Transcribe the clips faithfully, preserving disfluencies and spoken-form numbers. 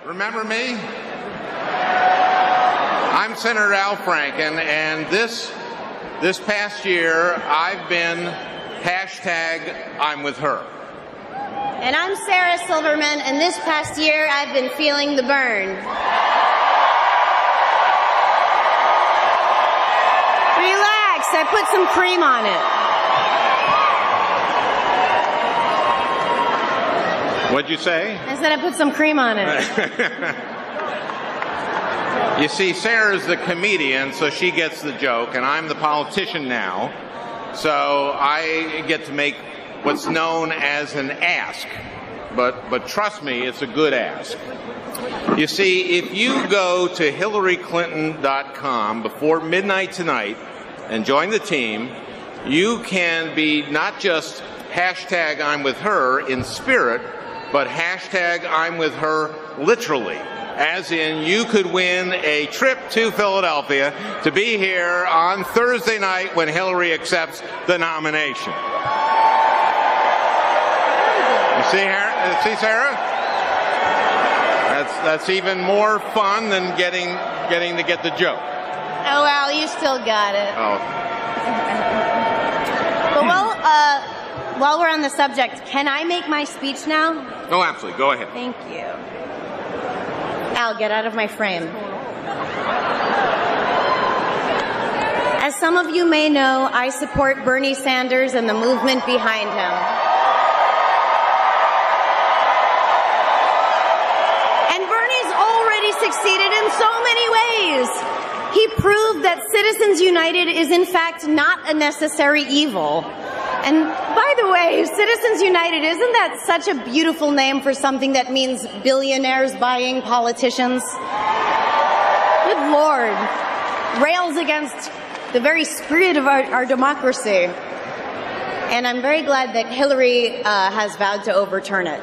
Remember me? I'm Senator Al Franken, and this this past year I've been hashtag I'm with her. And I'm Sarah Silverman, and this past year I've been feeling the burn. Relax, I put some cream on it. What'd you say? I said I put some cream on it. You see, Sarah's the comedian, so she gets the joke, and I'm the politician now, so I get to make what's known as an ask. But, but trust me, it's a good ask. You see, if you go to Hillary Clinton dot com before midnight tonight and join the team, you can be not just hashtag I'm with her in spirit, but hashtag I'm with her literally. As in, you could win a trip to Philadelphia to be here on Thursday night when Hillary accepts the nomination. You see, Sarah? See, Sarah? That's that's even more fun than getting getting to get the joke. Oh, Al, you still got it. Oh. But while, uh, while we're on the subject, can I make my speech now? Oh, absolutely. Go ahead. Thank you. Al, get out of my frame. As some of you may know, I support Bernie Sanders and the movement behind him. And Bernie's already succeeded in so many ways. He proved that Citizens United is in fact not a necessary evil. And by the way, Citizens United, isn't that such a beautiful name for something that means billionaires buying politicians? Good Lord. Rails against the very spirit of our, our democracy. And I'm very glad that Hillary uh, has vowed to overturn it.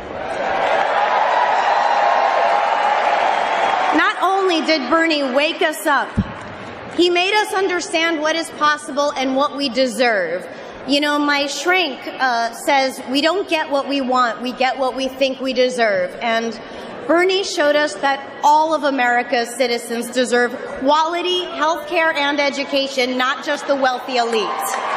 Not only did Bernie wake us up, he made us understand what is possible and what we deserve. You know, my shrink uh, says we don't get what we want, we get what we think we deserve. And Bernie showed us that all of America's citizens deserve quality health care and education, not just the wealthy elite.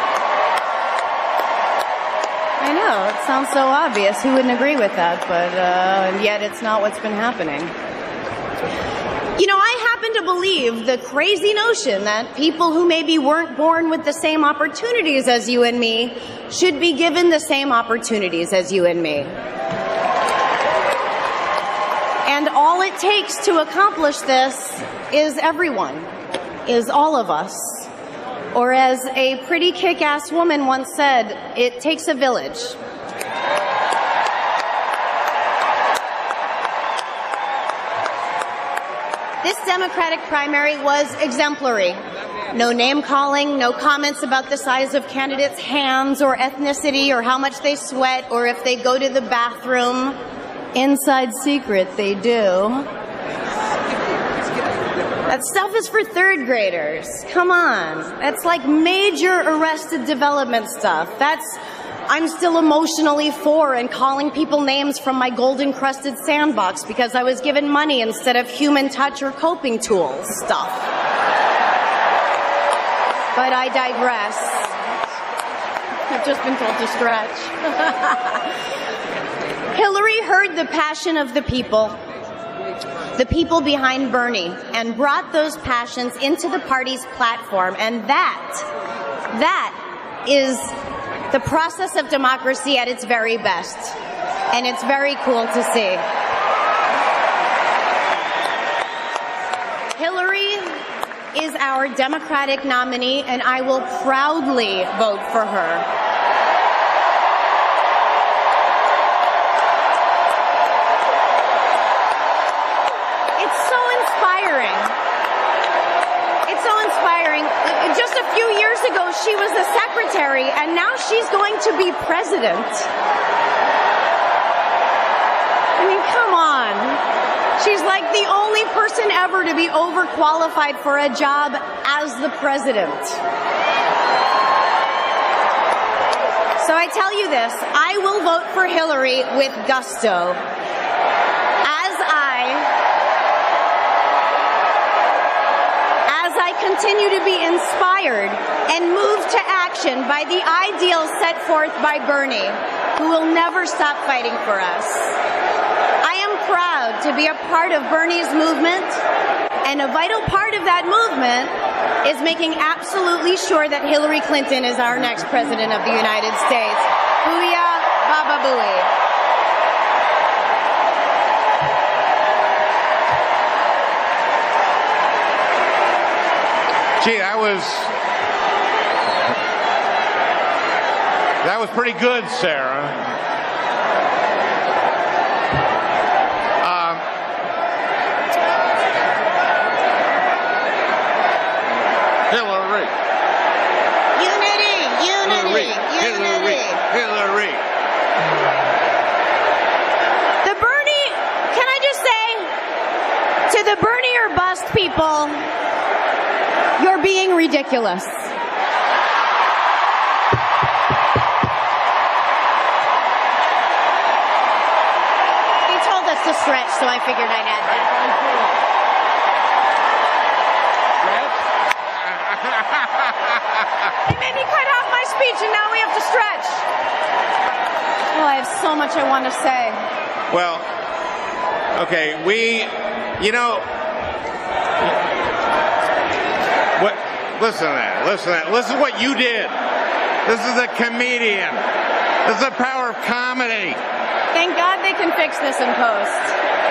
I know, it sounds so obvious. Who wouldn't agree with that? But uh, and yet it's not what's been happening. You know, I happen to believe the crazy notion that people who maybe weren't born with the same opportunities as you and me should be given the same opportunities as you and me. And all it takes to accomplish this is everyone, is all of us. Or as a pretty kick-ass woman once said, it takes a village. This Democratic primary was exemplary. No name-calling, no comments about the size of candidates' hands or ethnicity or how much they sweat or if they go to the bathroom. Inside secret, they do. That stuff is for third graders. Come on. That's like major arrested development stuff. That's I'm still emotionally for and calling people names from my gold-encrusted sandbox because I was given money instead of human touch or coping tools stuff. But I digress. I've just been told to stretch. Hillary heard the passion of the people, the people behind Bernie, and brought those passions into the party's platform. And that, that is the process of democracy at its very best. And it's very cool to see. Hillary is our Democratic nominee, and I will proudly vote for her. It's so inspiring. It's so inspiring. Just a few years ago, she was a secretary, and now she's going to be president. I mean, come on. She's like the only person ever to be overqualified for a job as the president. So I tell you this, I will vote for Hillary with gusto. As I continue to be inspired and moved to action by the ideals set forth by Bernie, who will never stop fighting for us. I am proud to be a part of Bernie's movement, and a vital part of that movement is making absolutely sure that Hillary Clinton is our next president of the United States. Booyah, Baba Booey. Gee, that was that was pretty good, Sarah. Um, Hillary. Unity, unity, Hillary, unity. Hillary. The Bernie, can I just say, to the Bernie or bust people, you're being ridiculous. He told us to stretch, so I figured I'd add that. They made me cut off my speech, and now we have to stretch. Oh, I have so much I want to say. Well, okay, we, you know, what? Listen to that. Listen to that. Listen to what you did. This is a comedian. This is the power of comedy. Thank God they can fix this in post.